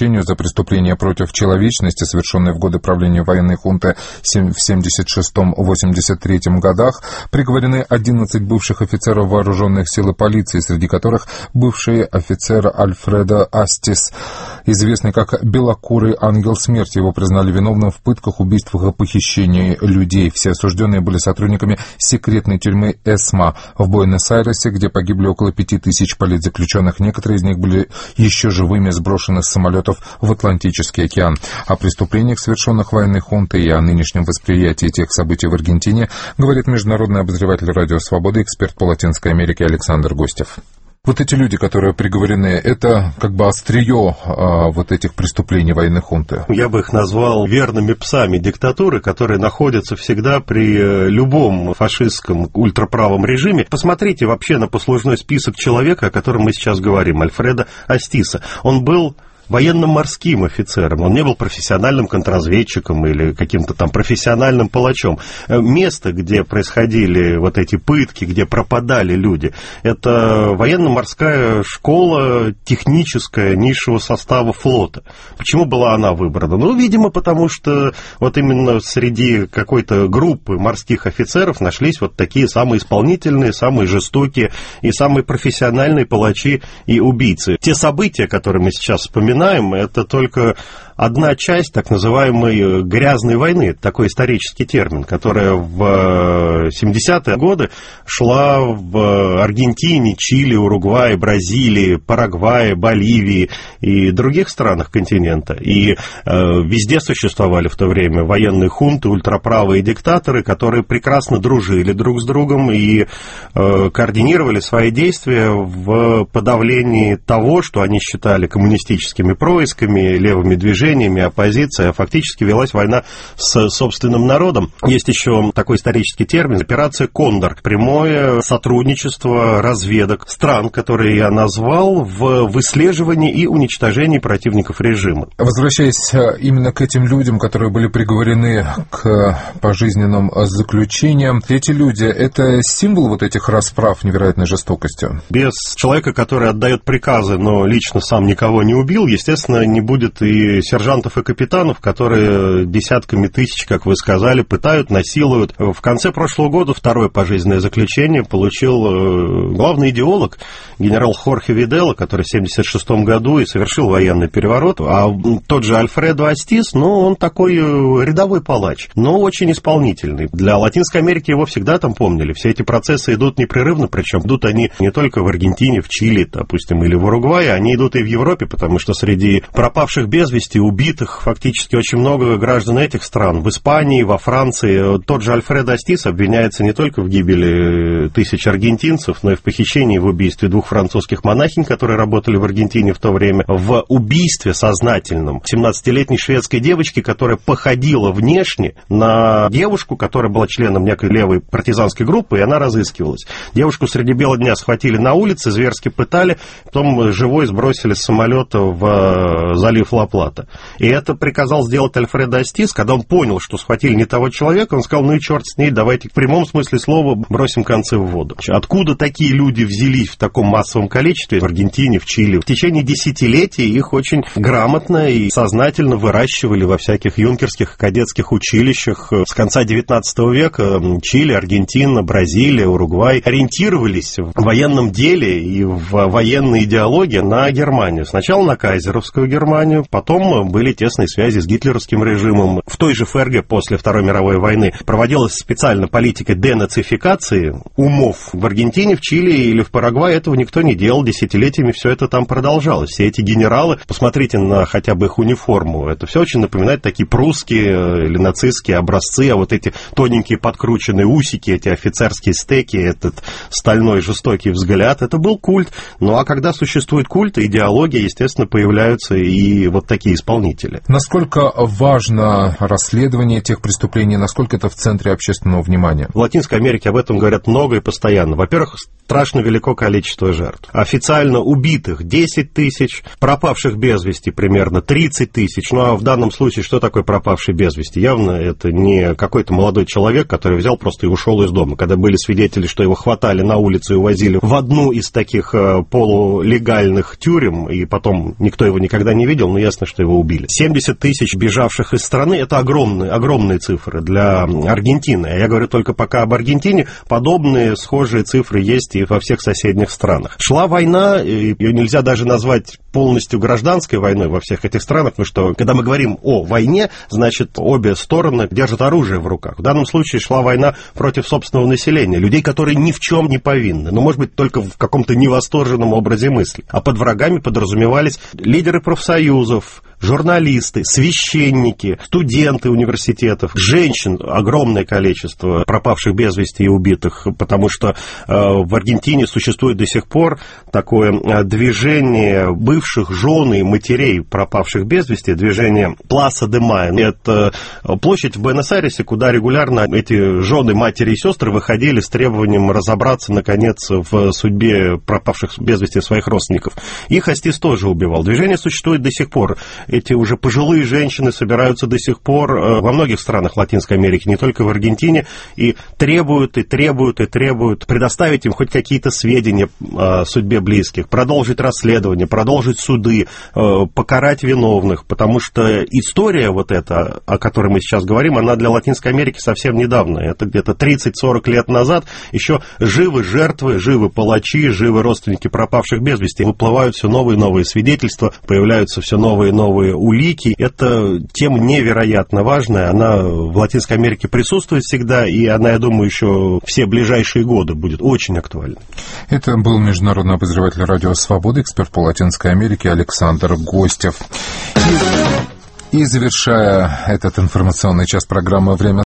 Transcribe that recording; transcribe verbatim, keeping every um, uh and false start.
заключению за преступления против человечности, совершенные в годы правления военной хунты в семьдесят шестом — восемьдесят третьем годах, приговорены одиннадцать бывших офицеров вооруженных сил и полиции, среди которых бывший офицер Альфредо Астис, известный как «Белокурый ангел смерти». Его признали виновным в пытках, убийствах и похищении людей. Все осужденные были сотрудниками секретной тюрьмы Эсма в Буэнос-Айресе, где погибли около пяти тысяч политзаключенных. Некоторые из них были еще живыми сброшены с самолетов в Атлантический океан. О преступлениях, совершенных военной хунтой, и о нынешнем восприятии тех событий в Аргентине говорит международный обозреватель «Радио Свобода», эксперт по Латинской Америке Александр Гостев. Вот эти люди, которые приговорены, это как бы острие а, вот этих преступлений военной хунты. Я бы их назвал верными псами диктатуры, которые находятся всегда при любом фашистском ультраправом режиме. Посмотрите вообще на послужной список человека, о котором мы сейчас говорим, Альфредо Астиса. Он был военно-морским офицером, он не был профессиональным контрразведчиком или каким-то там профессиональным палачом. Место, где происходили вот эти пытки, где пропадали люди, это военно-морская школа техническая низшего состава флота. Почему была она выбрана? Ну, видимо, потому что вот именно среди какой-то группы морских офицеров нашлись вот такие самые исполнительные, самые жестокие и самые профессиональные палачи и убийцы. Те события, которые мы сейчас вспоминаем, это только одна часть так называемой грязной войны, такой исторический термин, которая в семидесятые годы шла в Аргентине, Чили, Уругвае, Бразилии, Парагвае, Боливии и других странах континента. И э, везде существовали в то время военные хунты, ультраправые диктаторы, которые прекрасно дружили друг с другом и э, координировали свои действия в подавлении того, что они считали коммунистическими происками, левыми движениями, оппозиция, а фактически велась война с собственным народом. Есть еще такой исторический термин — операция «Кондор». Прямое сотрудничество разведок стран, которые я назвал, в выслеживании и уничтожении противников режима. Возвращаясь именно к этим людям, которые были приговорены к пожизненным заключениям, эти люди — это символ вот этих расправ невероятной жестокостью? Без человека, который отдает приказы, но лично сам никого не убил, естественно, не будет и сержантов и капитанов, которые десятками тысяч, как вы сказали, пытают, насилуют. В конце прошлого года второе пожизненное заключение получил главный идеолог, генерал Хорхе Видела, который в семьдесят шестом году и совершил военный переворот. А тот же Альфредо Астис, ну, он такой рядовой палач, но очень исполнительный. Для Латинской Америки его всегда там помнили. Все эти процессы идут непрерывно, причем идут они не только в Аргентине, в Чили, допустим, или в Уругвае, они идут и в Европе, потому что среди пропавших без вести, убитых фактически очень много граждан этих стран. В Испании, во Франции. Тот же Альфредо Астис обвиняется не только в гибели тысяч аргентинцев, но и в похищении, в убийстве двух французских монахинь, которые работали в Аргентине в то время, в убийстве сознательном семнадцатилетней шведской девочки, которая походила внешне на девушку, которая была членом некой левой партизанской группы, и она разыскивалась. Девушку среди бела дня схватили на улице, зверски пытали, потом живой сбросили с самолета в залив Ла-Плата. И это приказал сделать Альфредо Астис. Когда он понял, что схватили не того человека, он сказал: ну и черт с ней, давайте в прямом смысле слова бросим концы в воду. Откуда такие люди взялись в таком массовом количестве в Аргентине, в Чили? В течение десятилетий их очень грамотно и сознательно выращивали во всяких юнкерских, кадетских училищах. С конца девятнадцатого века Чили, Аргентина, Бразилия, Уругвай ориентировались в военном деле и в военной идеологии на Германию. Сначала на кайзеровскую Германию, потом были тесные связи с гитлеровским режимом. В той же ФРГ после Второй мировой войны проводилась специально политика денацификации умов. В Аргентине, в Чили или в Парагвае этого никто не делал. Десятилетиями все это там продолжалось. Все эти генералы, посмотрите на хотя бы их униформу, это все очень напоминает такие прусские или нацистские образцы, а вот эти тоненькие подкрученные усики, эти офицерские стеки, этот стальной жестокий взгляд, это был культ. Ну а когда существует культ, идеология, естественно, появляются и вот такие исполнители исполнители. Насколько важно расследование тех преступлений, насколько это в центре общественного внимания? В Латинской Америке об этом говорят много и постоянно. Во-первых, страшно велико количество жертв. Официально убитых десять тысяч, пропавших без вести примерно тридцать тысяч. Ну а в данном случае что такое пропавший без вести? Явно это не какой-то молодой человек, который взял просто и ушел из дома. Когда были свидетели, что его хватали на улице и увозили в одну из таких полулегальных тюрем, и потом никто его никогда не видел, но ясно, что его убили. семьдесят тысяч бежавших из страны – это огромные, огромные цифры для Аргентины. Я говорю только пока об Аргентине. Подобные схожие цифры есть и во всех соседних странах. Шла война, ее нельзя даже назвать полностью гражданской войной во всех этих странах, потому что, когда мы говорим о войне, значит, обе стороны держат оружие в руках. В данном случае шла война против собственного населения, людей, которые ни в чем не повинны, но, может быть, только в каком-то невосторженном образе мысли. А под врагами подразумевались лидеры профсоюзов, журналисты, священники, студенты университетов, женщин, огромное количество пропавших без вести и убитых, потому что э, в Аргентине существует до сих пор такое движение бывших жен и матерей пропавших без вести, движение Пласа де Майо. Это площадь в Буэнос-Айресе, куда регулярно эти жены, матери и сестры выходили с требованием разобраться, наконец, в судьбе пропавших без вести своих родственников. Их Астис тоже убивал. Движение существует до сих пор. Эти уже пожилые женщины собираются до сих пор во многих странах Латинской Америки, не только в Аргентине, и требуют, и требуют, и требуют предоставить им хоть какие-то сведения о судьбе близких, продолжить расследование, продолжить суды, покарать виновных, потому что история вот эта, о которой мы сейчас говорим, она для Латинской Америки совсем недавно. Это где-то тридцать-сорок лет назад еще живы жертвы, живы палачи, живы родственники пропавших без вести. Выплывают все новые и новые свидетельства, появляются все новые и новые улики. Это тема невероятно важная. Она в Латинской Америке присутствует всегда, и она, я думаю, еще все ближайшие годы будет очень актуальна. Это был международный обозреватель радио «Свобода», эксперт по Латинской Америке Александр Гостев. И, и завершая этот информационный час программы «Время